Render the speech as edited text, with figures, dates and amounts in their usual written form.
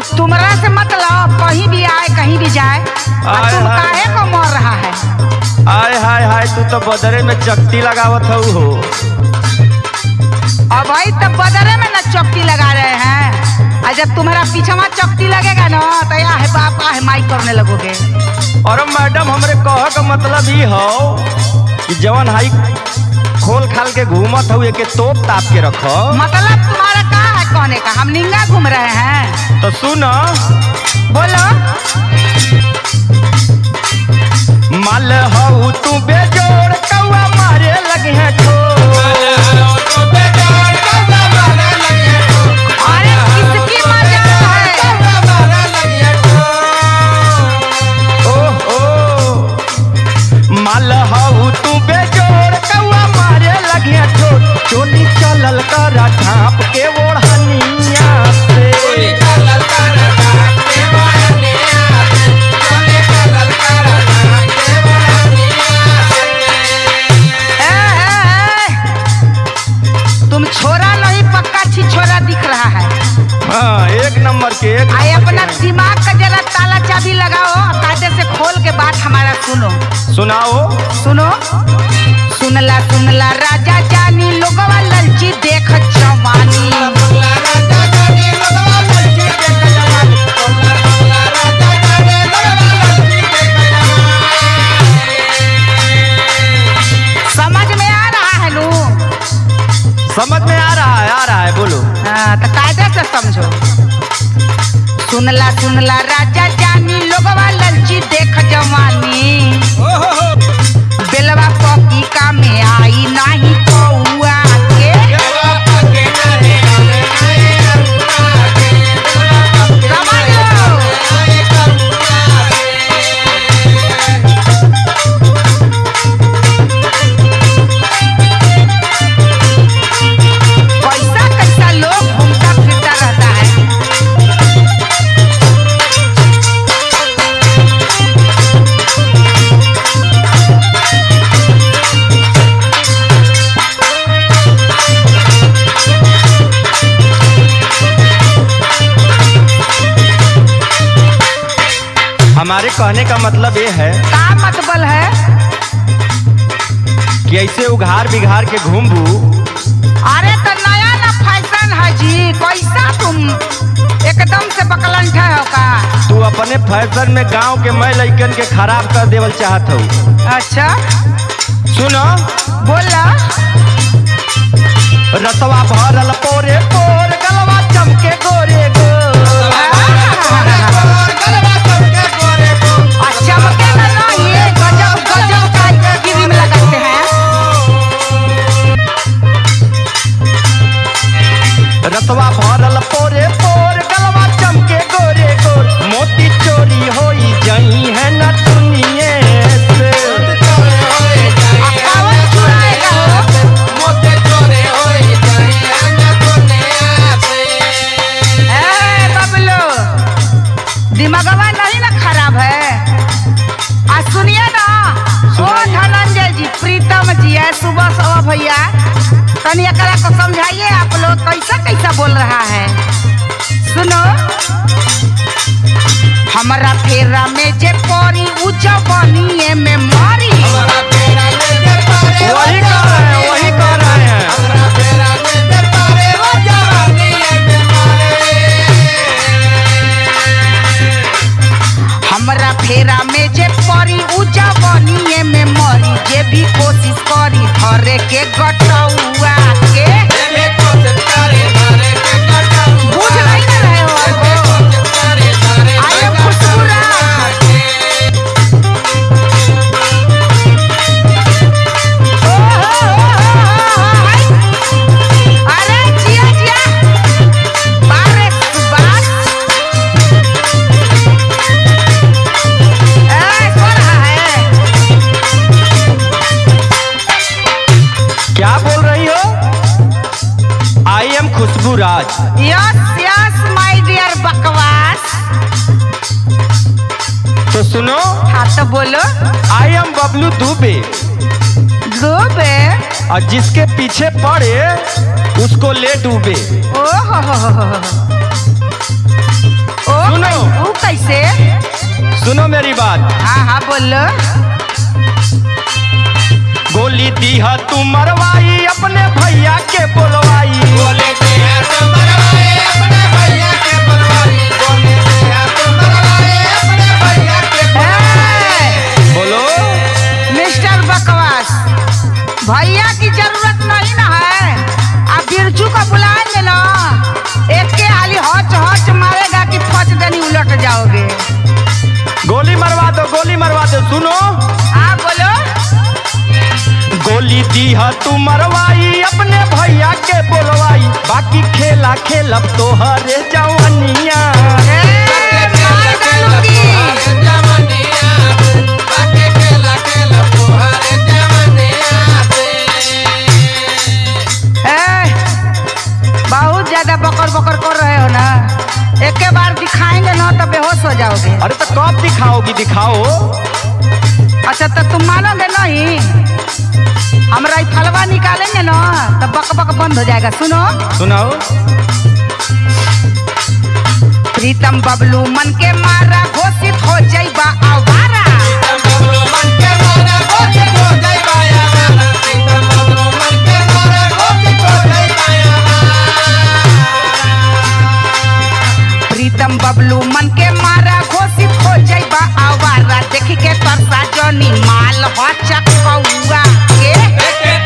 तुम्हारा से मतलब कहीं भी आए कहीं भी जाए और तुम काहे को मर रहा है? आय हाय हाय तू तो बदरे में चकती लगावत हो। अब भाई तब बदरे में ना चौकटी लगा रहे हैं और जब तुम्हारा पीछे में चौकटी लगेगा ना तो या है बाप है माई करने लगोगे। और मैडम हमरे कह का मतलब ही हो कि जवन हाई खोल खाल के घूमत हो के तोप ताप के रखो। मतलब तुम्हारा क्या है कहने का? हम निंगा घूम रहे हैं तो सुनो बोलो। माल हो तू बेजोड़ कौआ मारे लगे हैं अरे किसकी मजाक है? ओहो माल हो तू बेजोड़ कौआ मारे लगे हैं चोली चलल कर ढाप के ओढ़निया से। तुम छोरा नहीं पक्का छिछोरा दिख रहा है। हाँ एक नंबर के एक आए नंबर अपना के। दिमाग का जरा ताला चाबी लगाओ कायदे से खोल के बात हमारा सुनो। सुनाओ सुनो सुनला राजा जानी लोगवा ललची देख जवानी। समझ में आ रहा है नू? समझ में आ रहा है बोलो। हाँ तो कायदे से समझो। सुनला राजा जानी लोगवा ललची देख जवानी। बेलवा पकी का में आई नहीं कौआ के। समझ लो। कैसा लोग घूमता फिरता रहता है। हमारे कहने का मतलब ये है का मतलब है? कि ऐसे उघार बिघार के घूमबू। अरे तो नया ना फैशन है जी। कैसा तुम एकदम से बकलंठा हो का? तू अपने फैशन में गांव के मैं लइकन के खराब कर देवल चाहत हो। अच्छा सुनो बोला। रसवा भरल पोरे पोर गलवा चमके गोरे गो। चमकेगा ना ये गजब गजब का क्रीम लगाते हैं। रसवा भरल पोरे पोर गलवा चमके गोरे गोर मोती चोरी होई जई है न दुनिये से। कौन चुराएगा हो? बबलू दिमागवा नहीं ना खराब है? सुनिए ना ओ धनंजय जी प्रीतम जी है सुबह सुबह भैया तनी एकरा को समझाइए आप लोग कैसा बोल रहा है। सुनो हमारा फेरा में जे परी उजवनिए में मारी। वही कर रहे हैं। हमरा फेरा में जे परी उजवनिए में मरी। जे भी कोशिश करी धरे के गटौआ के। बुझ नहीं ना रहे हो आपको? आए खुशबू राज। अरे जिया बारे बात सो रहा है। क्या बोल रही हो? I am Khushboo Raj. Yes my dear बकवास। तो सुनो हाँ तो बोलो। I am Bablu Dubey. डूबे? और जिसके पीछे पड़े उसको ले डूबे। ओ बात। हाँ हाँ बोलो। गोली दीहा तू मरवाई अपने भैया के बोलवाई। बोलो मिस्टर बकवास, भैया की जरूरत नहीं ना है। आप बिरजू को बुलाएंगे ना, एक के हाली हच हच मारेगा कि फच दनी उलट जाओगे। गोली मरवा दो, गोली मरवा दो। सुनो हाँ बोलो। गोली दीहा तू मरवाई अपने भैया के बोलवाई, बाकी खेला खेलब तोहरे जवानिया। मार डालूंगी। बहुत ज्यादा बकर बकर कर रहे हो ना, एक के बार दिखाएंगे ना तो बेहोश हो जाओगे। अरे तो कब दिखाओगी, दिखाओ। अच्छा तो तुम मानोगे नहीं, हम राइफलवा निकालेंगे ना तो बक बक बंद हो जाएगा। सुनो सुनाओ। प्रीतम बबलू मन के मारा घोषित हो जाइबा आवारा। प्रीतम बबलू मन के मारा घोषित हो जाइबा आवारा। देखी के तरसा जनी माल हो चकौआ के।